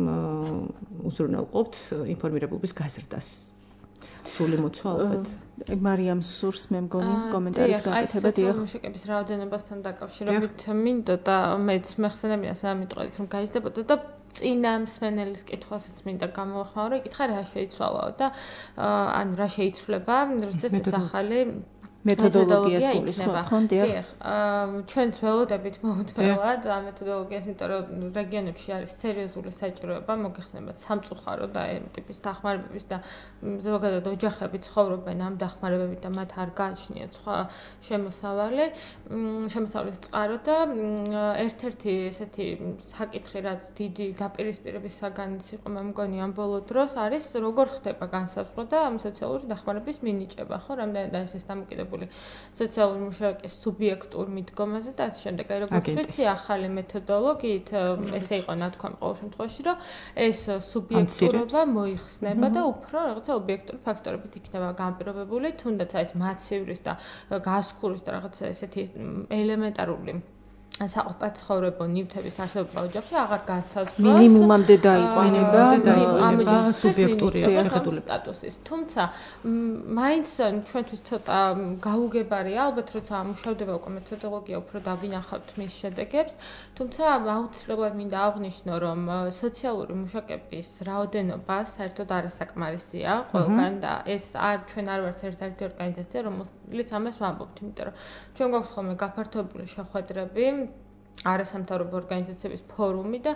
უზრუნველყოფთ ინფორმირებულობის გაზრდას. სრული მოცვა ალბათ. მარიამ სურს მე მგონი კომენტარის გაკეთება დიახ. მუშაკების რაოდენობასთან დაკავშირებით მინდო და მეც მეხსენებია სამიტყველით რომ გაიზრდებოდა და წინა მსმენელის კითხვასაც მინდა გამოეხმაურო, იკითხა რა შეიცვალაო და ანუ რა შეიცვლება, როდესაც ეს ახალი მეთოდოლოგიას გულისხმობთ, ხო? დიახ. ჩვენც ველოდებით მოუწევად ამ მეთოდოლოგიას, იმიტომ რომ რეგიონებში არის სერიოზული საჭიროება, მოგეხსენებათ სამწუხარო და ამ ტიპის დახმარებების და ზოგადად ოჯახები ცხოვრობენ ამ დახმარებებით და მათ არ გააჩნიათ სხვა შემოსავალი, შემოსავლის წყარო და ერთ-ერთი ესეთი საკითხი, რაც დიდი დაპირისპირების საგანიც იყო, მე მგონი ამ ბოლო დროს არის, როგორ ხდება განსაზღვრა და ამ სოციალური დახმარების მინიჭება, ხო? რამდენად არის ეს დამოკიდებული სოციალური მუშაკის სუბიექტურ მიდგომაზე და ასე შემდეგ. აი როგორც ვიცი, ახალი მეთოდოლოგიით ესე იყო ნათქვამი ყოველ შემთხვევაში, რომ ეს სუბიექტურობა მოიხსნება და უფრო რაღაცა ობიექტური ფაქტორებით იქნება განპირობებული, თუნდაც აი ეს მაცივრის და გასხურის და რაღაცა ესეთი ელემენტარული საყოფაცხოვრებო ნივთების არსებობა ოჯახში აღარ განსაზღვრავს. მინიმუმამდე დაიყვანება ამ სუბიექტური შეხედულება სტატუსის. თუმცა მაინც ჩვენთვის ცოტა გაუგებარია, ალბათ როცა მუშავდება უკვე მეთოდოლოგია, უფრო დავინახავთ მის შედეგებს, თუმცა აუცილებლად მინდა აღვნიშნო, რომ სოციალური მუშაკების რაოდენობა საერთოდ არასაკმარისია ყველგან და ეს არ ჩვენ არ ვართ ერთ-ერთი ორგანიზაცია, რომელიც ამას ვამბობთ, იმიტომ რომ ჩვენ გვაქვს ხოლმე გაფართოებული შეხვედრები არასამთავრობო ორგანიზაციების ფორუმი და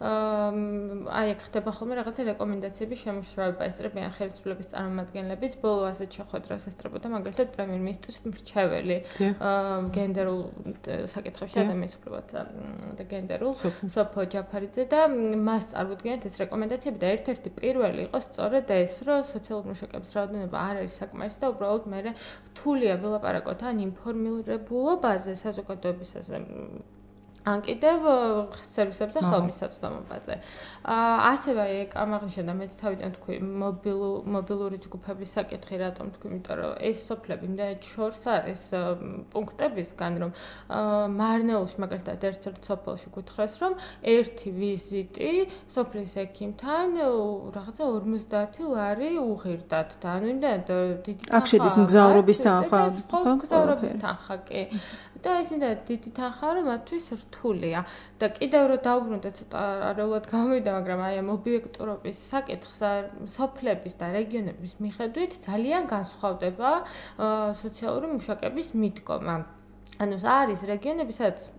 აი აქ ხდება ხოლმე რაღაცა რეკომენდაციების შემუშავება, ესწრებიან ხელისუფლების წარმომადგენლებიც, ბოლო ასეთ შეხვედრას ესწრებოდა მაგალითად პრემიერ-მინისტრის მრჩეველი გენდერულ საკითხებში ადამიანის უფლებათა და გენდერულ სოფო ჯაფარიძე და მას წარმოადგენთ ეს რეკომენდაციები და ერთ-ერთი პირველი იყო სწორედ ეს, რომ სოციალური მუშაკების რაოდენობა არ არის საკმარისი და უბრალოდ მე რთულია ველაპარაკოთ ან ინფორმირებულობაზე საზოგადოებისაზე ან კიდევ სერვისებზე ხელმისაწვდომობაზე. ასევე ეგ ამაღნიშნა და მეც თავიდან თქვი მობილური ჯგუფების საკითხი, რატომ თქვი, იმიტომ რომ ეს სოფლები იმდენად შორს არის პუნქტებისგან, რომ მარნეულში მაგალითად ერთ-ერთ სოფელში გითხრას, რომ ერთი ვიზიტი სოფლის ექიმთან რაღაცა ორმოცდაათი ლარი უღირდათ და ანუ იმდენად დიდი აქ შედის მგზავრობის თანხა, ხო? მგზავრობის თანხა კი. და ეს იმდენად დიდი თანხაა, რომ მათთვის რთულია. და კიდევ რომ დაუბრუნდეთ ცოტა არაულად გამოვიდა, მაგრამ აი ამ ობიექტურობის საკითხს სოფლების და რეგიონების მიხედვით ძალიან განსხვავდება სოციალური მუშაკების მიდგომა. ანუ არის რეგიონები, სადაც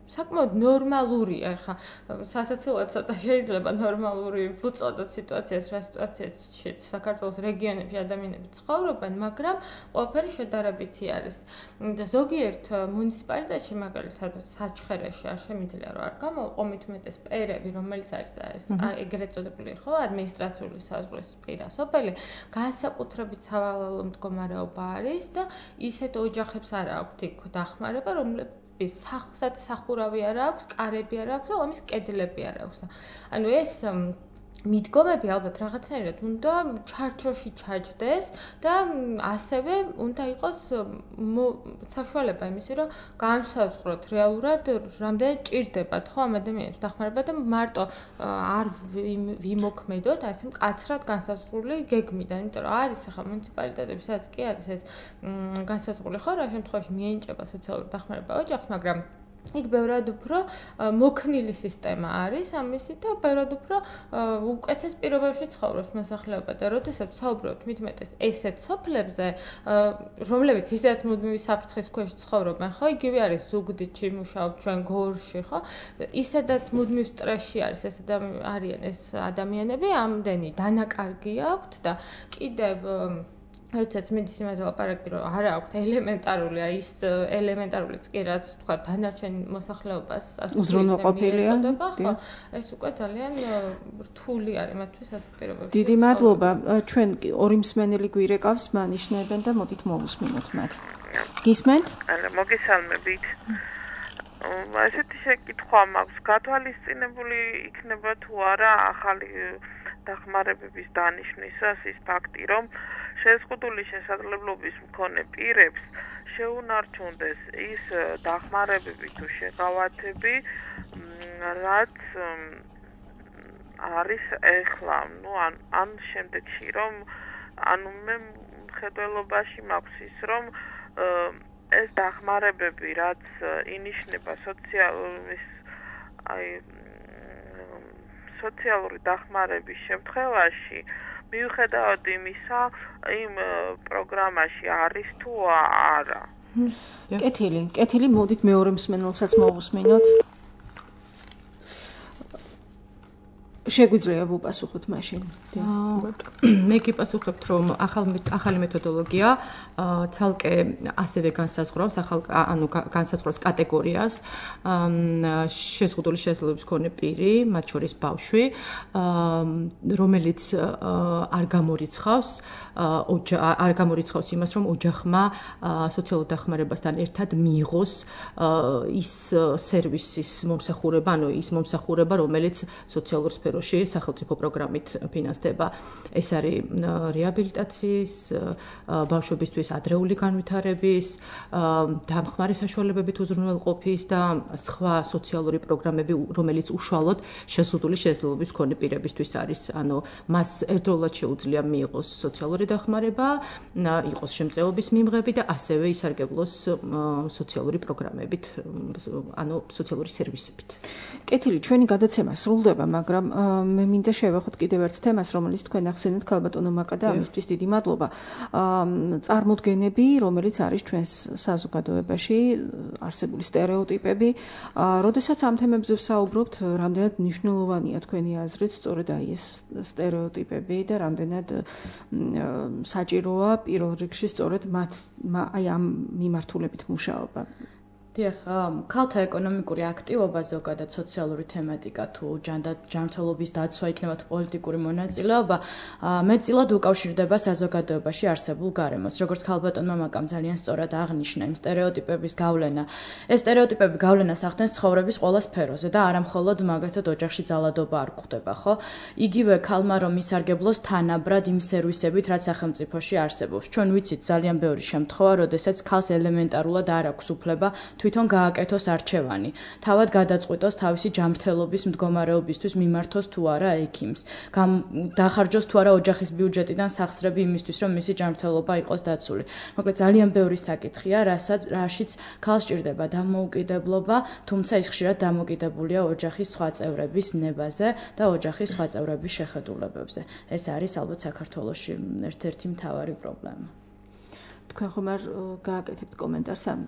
საკმაოდ ნორმალურია, ხა სასაცილოა ცოტა შეიძლება ნორმალური ვუწოდოთ სიტუაციას, რა სიტუაციაში საქართველოს რეგიონებში ადამიანები ცხოვრობენ, მაგრამ ყველაფერი შედარებითი არის. და ზოგიერთ მუნიციპალიტეტში, მაგალითად, საჩხერეში არ შემიძლია რომ არ გამოვყო მით უმეტეს პერები, რომელიც არის ეს ეგრეთ წოდებული ხო, ადმინისტრაციული საზღვრის პირა სოფელი, განსაკუთრებით სავალალო მდგომარეობა არის და ისეთ ოჯახებს არ აქვთ იქ დახმარება, რომლებიც სახსად სახურავი არ აქვს, კარები არ აქვს და ომის კედლები არ აქვს. ანუ ეს მიდგომები ალბათ რაღაცნაირად უნდა ჩარჩოში ჩაჯდეს და ასევე უნდა იყოს საშუალება იმისი, რომ განსაზღვროთ რეალურად რამდენი ჭირდებათ ხო ამ ადამიანებს დახმარება და მარტო არ ვიმოქმედოთ ასე მკაცრად განსაზღვრული გეგმიდან, იმიტომ რომ არის ახლა მუნიციპალიტეტები, სადაც კი არის ეს განსაზღვრული ხო, რა შემთხვევაში მიენიჭება სოციალური დახმარება ოჯახს, მაგრამ იქ ბევრად უფრო მოქნილი სისტემა არის ამისი და ბევრად უფრო უკეთეს პირობებში ცხოვრობს მოსახლეობა და როდესაც საუბრობთ მით უმეტეს ესეთ სოფლებზე, რომლებიც ისედაც მუდმივი საფრთხის ქვეშ ცხოვრობენ, ხო, იგივე არის ზუგდიდში მუშაობთ ჩვენ გორში, ხო, ისედაც მუდმივ სტრესში არის ეს არიან ეს ადამიანები, ამდენი დანაკარგი აქვთ და კიდევ ერთად მიდის იმაზე ლაპარაკი, რომ არა აქვთ ელემენტარული, აი ის ელემენტარულიც კი რაც თქვა დანარჩენ მოსახლეობას უზრუნველყოფილია. ეს უკვე ძალიან რთული არის მათთვის ასეთ პირობებში. დიდი მადლობა. ჩვენ ორი მსმენელი გვირეკავს, მანიშნებენ და მოდით მოვუსმინოთ მათ. გისმენთ? მოგესალმებით. ესეთი შეკითხვა მაქვს, გათვალისწინებული იქნება თუ არა ახალი დახმარებების დანიშვნისას ის ფაქტი, რომ შეზღუდული შესაძლებლობის მქონე პირებს შეუნარჩუნდეს ის დახმარებები თუ შეღავათები, რაც არის ეხლა, ну, ან შემდეგში, რომ ანუ მე მხედველობაში მაქვს ის, რომ ეს დახმარებები, რაც ინიშნება სოციალურ აი სოციალური დახმარების შემთხვევაში, მიუხედავად იმისა, იმ პროგრამაში არის თუ არა. კეთილი, კეთილი, მოდით მეორე მსმენელსაც მოვუსმინოთ. შეგვიძლია ვუპასუხოთ მაშინ. მე გიპასუხებთ, რომ ახალი მეთოდოლოგია ცალკე ასევე განსაზღვრავს ახალ ანუ განსაზღვრავს კატეგორიას შეზღუდული შესაძლებლობის მქონე პირი, მათ შორის ბავშვი, რომელიც არ გამორიცხავს არ გამორიცხავს იმას, რომ ოჯახმა სოციალურ დახმარებასთან ერთად მიიღოს ის სერვისის მომსახურება, ანუ ის მომსახურება, რომელიც სოციალურ სფეროში სახელმწიფო პროგრამით ფინანსდება. ეს არის რეაბილიტაციის, ბავშვებისთვის ადრეული განვითარების, დამხმარე საშუალებებით უზრუნველყოფის და სხვა სოციალური პროგრამები, რომელიც უშუალოდ შეზღუდული შესაძლებლობის მქონე პირებისთვის არის. ანუ მას ერთდროულად შეუძლია მიიღოს სოციალური დახმარება, იყოს შემწეობის მიმღები და ასევე ისარგებლოს სოციალური პროგრამებით, ანუ სოციალური სერვისებით. კეთილი, ჩვენი გადაცემა სრულდება, მაგრამ მე მინდა შევეხოთ კიდევ ერთ თემას, რომელიც თქვენ ახსენეთ, ქალბატონო მაკა და ამისთვის დიდი მადლობა. წარმოდგენები, რომელიც არის ჩვენს საზოგადოებაში არსებული სტერეოტიპები, როდესაც ამ თემებზე ვსაუბრობთ, რამდენად მნიშვნელოვანია თქვენი აზრით, სწორედ აი ეს სტერეოტიპები და რამდენად საჭიროა პირველ რიგში სწორედ მათ აი ამ მიმართულებით მუშაობა. დიახ, ქალთა ეკონომიკური აქტივობა, ზოგადად სოციალური თემატიკა თუ ჯანმრთელობის დაცვა იქნება თუ პოლიტიკური მონაწილეობა, მეტწილად უკავშირდება საზოგადოებაში არსებულ გარემოს. როგორც ქალბატონმა მაკამ ძალიან სწორად აღნიშნა, იმ სტერეოტიპების გავლენა. ეს სტერეოტიპები გავლენას ახდენს ცხოვრების ყველა სფეროზე და არა მხოლოდ მაგათად ოჯახში ძალადობა არ გვხდება, ხო? იგივე ქალმა რომ ისარგებლოს თანაბრად იმ სერვისებით, რაც სახელმწიფოში არსებობს. ჩვენ ვიცით ძალიან ბევრი შემთხვევა, როდესაც ქალს ელემენტარულად არ აქვს უფლება თვითონ გააკეთოს არჩევანი, თავად გადაწყვიტოს თავისი ჯანმრთელობის მდგომარეობისთვის მიმართოს თუ არა ექიმს, დახარჯოს თუ არა ოჯახის ბიუჯეტიდან სახსრები იმისთვის, რომ მისი ჯანმრთელობა იყოს დაცული. მოკლედ ძალიან ბევრი საკითხია, რასაც რაშიც ქალს სჭირდება დამოუკიდებლობა, თუმცა ის ხშირად დამოკიდებულია ოჯახის სხვა წევრების ნებაზე და ოჯახის სხვა წევრების შეხედულებებზე. ეს არის ალბათ საქართველოში ერთ-ერთი მთავარი პრობლემა. თქვენ ხომ არ გააკეთებთ კომენტარს ამ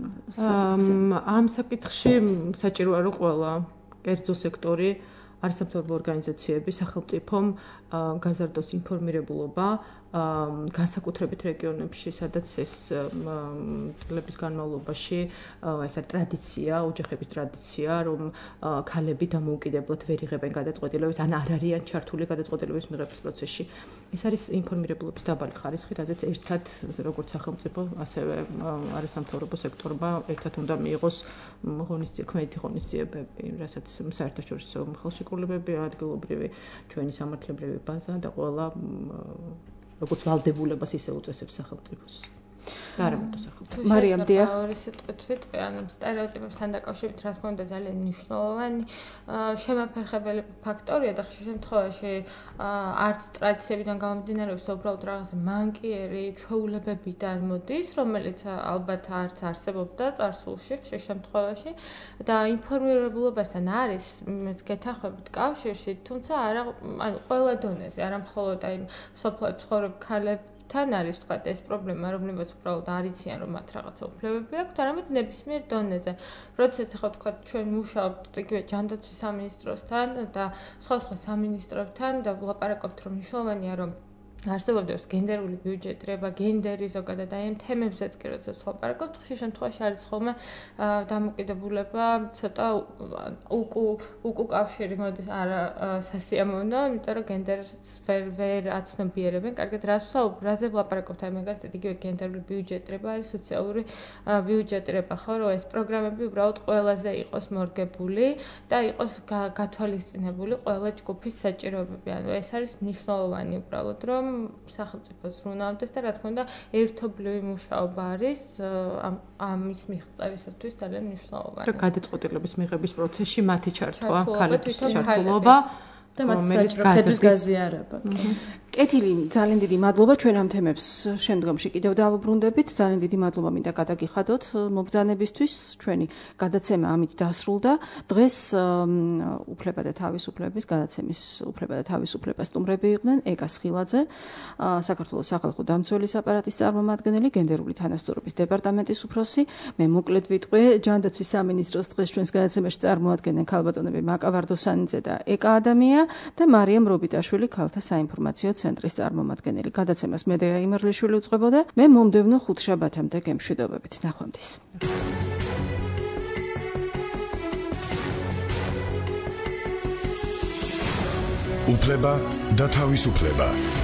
ამ საკითხში საჭიროა რომ ყველა კერძო სექტორი არასამთავრობო ორგანიზაციები სახელმწიფომ გაზარდოს ინფორმირებულობა განსაკუთრებით რეგიონებში, სადაც ეს წლების განმავლობაში ეს არის ტრადიცია, ოჯახების ტრადიცია, რომ ქალები დამოუკიდებლად ვერ იღებენ გადაწყვეტილებებს, ან არ არიან ჩართული გადაწყვეტილების მიღების პროცესში. ეს არის ინფორმირებულობის დაბალი ხარისხი, რაზეც ერთად როგორც სახელმწიფო, ასევე არასამთავრობო სექტორმა ერთად უნდა მიიღოს ღონისძიებები, ქმედი ღონისძიებები, რასაც საერთაშორისო ხელშეკრულებები, ადგილობრივი ჩვენი სამართლებრივი ბაზა და ყველა როგორც ვალდებულებას ისე უწესებს სახელმწიფოს. და არა მარტო სახელმწიფოს. მარიამ დიახ. ორი სიტყვით ვიტყვი, ანუ სტერეოტიპებთან დაკავშირებით რა თქმა უნდა ძალიან მნიშვნელოვანი შემაფერხებელი ფაქტორია და ხშირ შემთხვევაში არც ტრადიციებიდან გამომდინარეობს, უბრალოდ რაღაცა მანკიერი ჩვეულებებიდან მოდის, რომელიც ალბათ არც არსებობდა წარსულში ხშირ შემთხვევაში და ინფორმირებულობასთან არის გეთანხმებით კავშირში, თუმცა არა ანუ ყველა დონეზე, არა მხოლოდ აი სოფლებში ცხოვრებ ქალებს თან არის თქვა ეს პრობლემა, რომლებიც უბრალოდ არ იციან, რომ მათ რაღაცა უფლებები აქვთ, არამედ ნებისმიერ დონეზე. როდესაც ახლა თქვა ჩვენ მუშაობთ იგივე ჯანდაცვის სამინისტროსთან და სხვა სხვა სამინისტროებთან და ვლაპარაკობთ, რომ მნიშვნელოვანია, რომ არსებობს გენდერული ბიუჯეტირება, გენდერი ზოგადად აი ამ თემებზეც კი როდესაც ვლაპარაკობთ, ხშირ შემთხვევაში არის ხოლმე დამოკიდებულება ცოტა უკუკავშირი მოდის არა სასიამოვნო, იმიტომ რომ გენდერს ვერ ვერ აცნობიერებენ. კარგად რას რაზე ვლაპარაკობთ აი მაგალითად იგივე გენდერული ბიუჯეტირება არის სოციალური ბიუჯეტირება, ხო, რომ ეს პროგრამები უბრალოდ ყველაზე იყოს მორგებული და იყოს გათვალისწინებული ყველა ჯგუფის საჭიროებები. ანუ ეს არის მნიშვნელოვანი უბრალოდ რომ სახელმწიფოს ზრუნავდეს და რა თქმა უნდა ერთობლივი მუშაობა არის ამის მიღწევისათვის ძალიან მნიშვნელოვანი. და გადაწყვეტილების მიღების პროცესში მათი ჩართვა, ქალების ჩართულობა და მათი საჭიროების გაზიარება. კეთილი, ძალიან დიდი მადლობა ჩვენ ამ თემებს შემდგომში კიდევ დავუბრუნდებით. ძალიან დიდი მადლობა მინდა გადაგიხადოთ მობრძანებისთვის. ჩვენი გადაცემა ამით დასრულდა. დღეს უფლება და თავისუფლების გადაცემის უფლება და თავისუფლება სტუმრები იყვნენ ეკა სხილაძე, საქართველოს სახალხო დამცველის აპარატის წარმომადგენელი, გენდერული თანასწორობის დეპარტამენტის უფროსი. მე მოკლედ ვიტყვი, ჯანდაცვის სამინისტროს დღეს ჩვენს გადაცემაში წარმოადგენენ ქალბატონები მაკა ვარდოსანიძე და ეკა ადამია და მარიამ რობიტაშვილი, ქალთა საინფორმაციო ცენტრის წარმომადგენელი. გადაცემას მედეა იმერლიშვილი უწყებოდა. მე მომდევნო ხუთშაბათამდე გემშვიდობებით. ნახვამდის. უფლება და თავისუფლება.